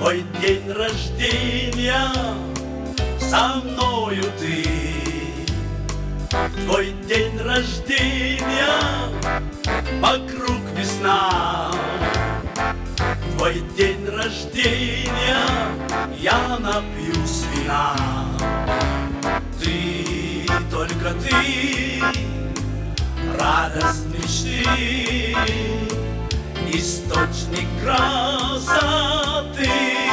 твой день рождения со мною ты. Твой день рождения, вокруг весна. Твой день рождения, я напьюсь вина. Ты, только ты, радость мечты, источник красоты.